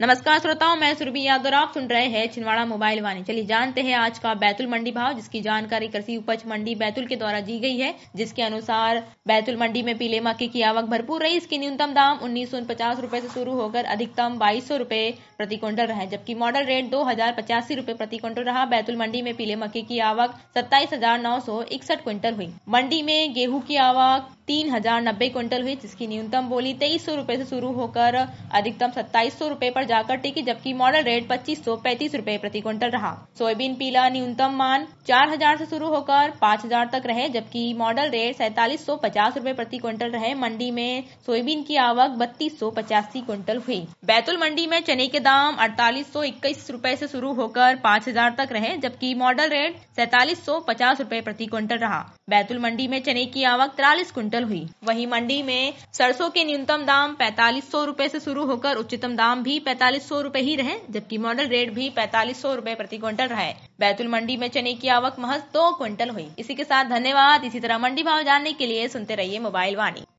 नमस्कार श्रोताओं, मैं सुरभि यादव। आप सुन रहे हैं छिंदवाड़ा मोबाइल वाणी। चलिए जानते हैं आज का बैतूल मंडी भाव, जिसकी जानकारी कृषि उपज मंडी बैतूल के द्वारा दी गई है। जिसके अनुसार बैतूल मंडी में पीले मक्के की आवक भरपूर रही। इसकी न्यूनतम दाम 1950 रुपए से शुरू होकर अधिकतम 2200 रुपए प्रति क्विंटल रहे, जबकि मॉडल रेट 2085 रुपए प्रति क्विंटल रहा। बैतूल मंडी में पीले मक्के की आवक 27,961 क्विंटल हुई। मंडी में गेहूं की आवक 3090 क्विंटल हुई, जिसकी न्यूनतम बोली 2300 रुपए से शुरू होकर अधिकतम 2700 रुपए पर जाकर टिकी, जबकि मॉडल रेट 2535 रुपए प्रति क्विंटल रहा। सोयाबीन पीला न्यूनतम मान 4000 से शुरू होकर 5000 तक रहे, जबकि मॉडल रेट 4750 रुपए प्रति क्विंटल रहे। मंडी में सोयाबीन की आवक 3285 क्विंटल हुई। बैतूल मंडी में चने के दाम 4821 रुपए से शुरू होकर 5000 तक रहे, जबकि मॉडल रेट 4750 रुपए प्रति क्विंटल रहा। बैतूल मंडी में चने की आवक 43 क्विंटल हुई। वहीं मंडी में सरसों के न्यूनतम दाम 4500 रुपए से शुरू होकर उच्चतम दाम भी 4500 रुपए ही रहे, जबकि मॉडल रेट भी 4500 रुपए प्रति क्विंटल रहे। बैतूल मंडी में चने की आवक महज 2 क्विंटल हुई। इसी के साथ धन्यवाद। इसी तरह मंडी भाव जानने के लिए सुनते रहिए मोबाइल वाणी।